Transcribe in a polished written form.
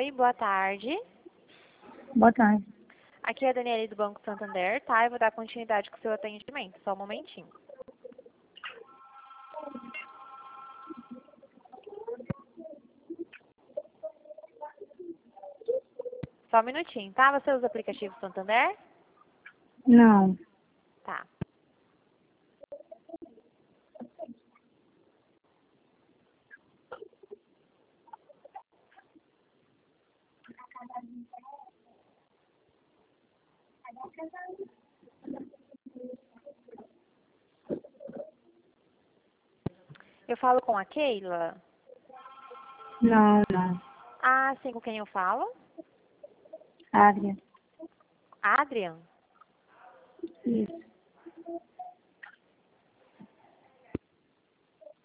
Oi, boa tarde. Boa tarde. Aqui é a Daniele do Banco Santander, tá? Eu vou dar continuidade com o seu atendimento. Só um momentinho. Só um minutinho, tá? Você usa o aplicativo Santander? Não. Tá. Eu falo com a Keila? Não. Ah, sim, com quem eu falo? Adria. Adrian? Isso.